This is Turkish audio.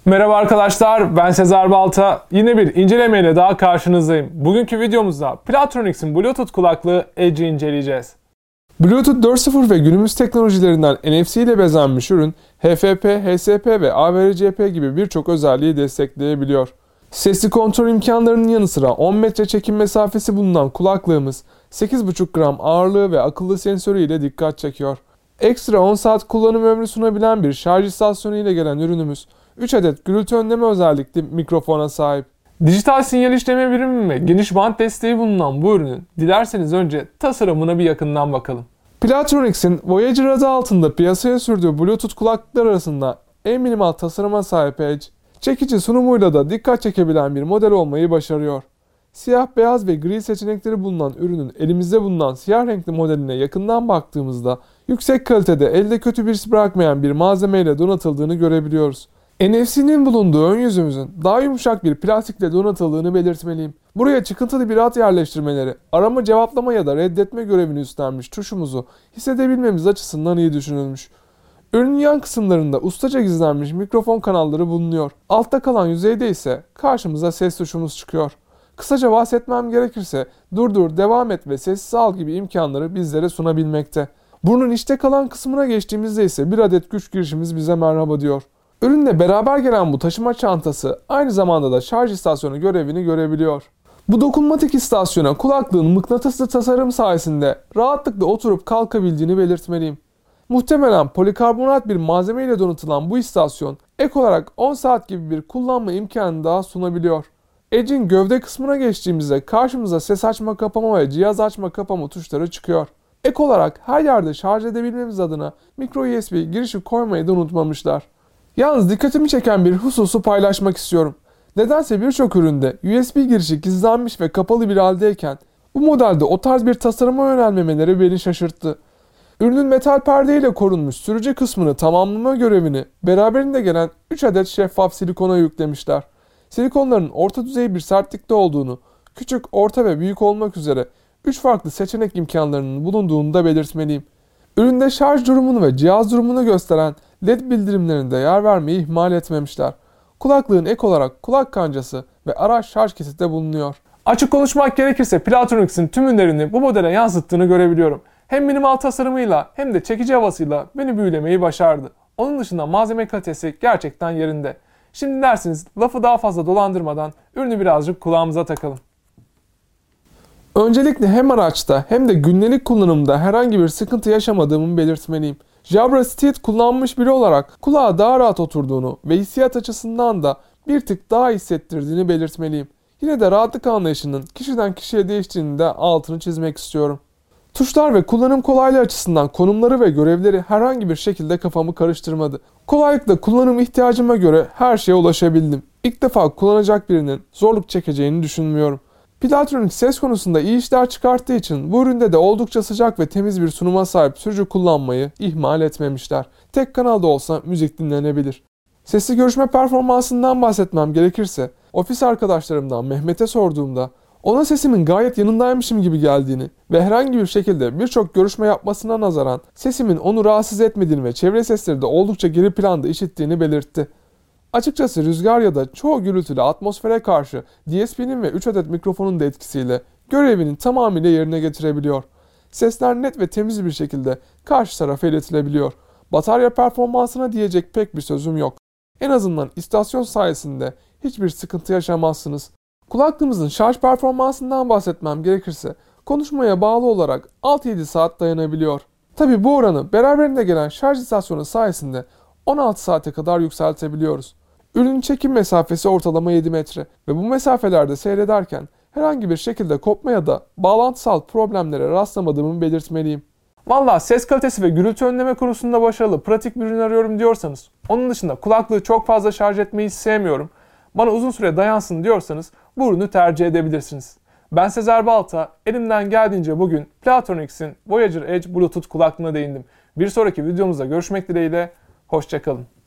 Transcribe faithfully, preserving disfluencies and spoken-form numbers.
Merhaba arkadaşlar, ben Sezer Balta. Yine bir incelemeyle daha karşınızdayım. Bugünkü videomuzda Plantronics'in Bluetooth kulaklığı Edge'i inceleyeceğiz. Bluetooth dört nokta sıfır ve günümüz teknolojilerinden N F C ile bezenmiş ürün, H F P, H S P ve A V R C P gibi birçok özelliği destekleyebiliyor. Sesli kontrol imkanlarının yanı sıra on metre çekim mesafesi bulunan kulaklığımız sekiz buçuk gram ağırlığı ve akıllı sensörü ile dikkat çekiyor. Ekstra on saat kullanım ömrü sunabilen bir şarj istasyonu ile gelen ürünümüz, üç adet gürültü önleme özellikli mikrofona sahip. Dijital sinyal işleme birimi ve geniş band desteği bulunan bu ürünün dilerseniz önce tasarımına bir yakından bakalım. Plantronics'in Voyager adı altında piyasaya sürdüğü Bluetooth kulaklıklar arasında en minimal tasarıma sahip Edge, çekici sunumuyla da dikkat çekebilen bir model olmayı başarıyor. Siyah, beyaz ve gri seçenekleri bulunan ürünün elimizde bulunan siyah renkli modeline yakından baktığımızda yüksek kalitede elde kötü bir iz bırakmayan bir malzemeyle donatıldığını görebiliyoruz. N F C'nin bulunduğu ön yüzümüzün daha yumuşak bir plastikle donatıldığını belirtmeliyim. Buraya çıkıntılı bir hat yerleştirmeleri, arama, cevaplama ya da reddetme görevini üstlenmiş tuşumuzu hissedebilmemiz açısından iyi düşünülmüş. Ürünün yan kısımlarında ustaca gizlenmiş mikrofon kanalları bulunuyor. Altta kalan yüzeyde ise karşımıza ses tuşumuz çıkıyor. Kısaca bahsetmem gerekirse durdur, devam et ve sessiz al gibi imkanları bizlere sunabilmekte. Burnun içte kalan kısmına geçtiğimizde ise bir adet güç girişimiz bize merhaba diyor. Ürünle beraber gelen bu taşıma çantası aynı zamanda da şarj istasyonu görevini görebiliyor. Bu dokunmatik istasyona kulaklığın mıknatıslı tasarım sayesinde rahatlıkla oturup kalkabildiğini belirtmeliyim. Muhtemelen polikarbonat bir malzeme ile donatılan bu istasyon ek olarak on saat gibi bir kullanma imkanı daha sunabiliyor. Edge'in gövde kısmına geçtiğimizde karşımıza ses açma kapama ve cihaz açma kapama tuşları çıkıyor. Ek olarak her yerde şarj edebilmemiz adına micro U S B girişi koymayı da unutmamışlar. Yalnız dikkatimi çeken bir hususu paylaşmak istiyorum. Nedense birçok üründe U S B girişi gizlenmiş ve kapalı bir haldeyken bu modelde o tarz bir tasarıma yönelmemeleri beni şaşırttı. Ürünün metal perdeyle korunmuş sürücü kısmını tamamlama görevini beraberinde gelen üç adet şeffaf silikona yüklemişler. Silikonların orta düzey bir sertlikte olduğunu, küçük, orta ve büyük olmak üzere üç farklı seçenek imkanlarının bulunduğunu da belirtmeliyim. Üründe şarj durumunu ve cihaz durumunu gösteren L E D bildirimlerinde yer vermeyi ihmal etmemişler. Kulaklığın ek olarak kulak kancası ve araç şarj kesiti de bulunuyor. Açık konuşmak gerekirse Plantronics'in tüm ürünlerini bu modele yansıttığını görebiliyorum. Hem minimal tasarımıyla hem de çekici havasıyla beni büyülemeyi başardı. Onun dışında malzeme kalitesi gerçekten yerinde. Şimdi dersiniz lafı daha fazla dolandırmadan ürünü birazcık kulağımıza takalım. Öncelikle hem araçta hem de günlük kullanımda herhangi bir sıkıntı yaşamadığımı belirtmeliyim. Jabra Steed kullanmış biri olarak kulağa daha rahat oturduğunu ve hissiyat açısından da bir tık daha hissettirdiğini belirtmeliyim. Yine de rahatlık anlayışının kişiden kişiye değiştiğini de altını çizmek istiyorum. Tuşlar ve kullanım kolaylığı açısından konumları ve görevleri herhangi bir şekilde kafamı karıştırmadı. Kolaylıkla kullanım ihtiyacıma göre her şeye ulaşabildim. İlk defa kullanacak birinin zorluk çekeceğini düşünmüyorum. Plantronics ses konusunda iyi işler çıkarttığı için bu üründe de oldukça sıcak ve temiz bir sunuma sahip sürücü kullanmayı ihmal etmemişler. Tek kanalda olsa müzik dinlenebilir. Sesli görüşme performansından bahsetmem gerekirse, ofis arkadaşlarımdan Mehmet'e sorduğumda ona sesimin gayet yanındaymışım gibi geldiğini ve herhangi bir şekilde birçok görüşme yapmasına nazaran sesimin onu rahatsız etmediğini ve çevre sesleri de oldukça geri planda işittiğini belirtti. Açıkçası rüzgar ya da çoğu gürültülü atmosfere karşı D S P'nin ve üç adet mikrofonun da etkisiyle görevini tamamıyla yerine getirebiliyor. Sesler net ve temiz bir şekilde karşı tarafa iletilebiliyor. Batarya performansına diyecek pek bir sözüm yok. En azından istasyon sayesinde hiçbir sıkıntı yaşamazsınız. Kulaklığımızın şarj performansından bahsetmem gerekirse konuşmaya bağlı olarak altı yedi saat dayanabiliyor. Tabi bu oranı beraberinde gelen şarj istasyonu sayesinde on altı saate kadar yükseltebiliyoruz. Ürünün çekim mesafesi ortalama yedi metre ve bu mesafelerde seyrederken herhangi bir şekilde kopma ya da bağlantısal problemlere rastlamadığımı belirtmeliyim. Valla ses kalitesi ve gürültü önleme konusunda başarılı, pratik bir ürün arıyorum diyorsanız, onun dışında kulaklığı çok fazla şarj etmeyi sevmiyorum, bana uzun süre dayansın diyorsanız bu ürünü tercih edebilirsiniz. Ben Sezer Balta, elimden geldiğince bugün Plantronics'in Voyager Edge Bluetooth kulaklığına değindim. Bir sonraki videomuzda görüşmek dileğiyle, hoşça kalın.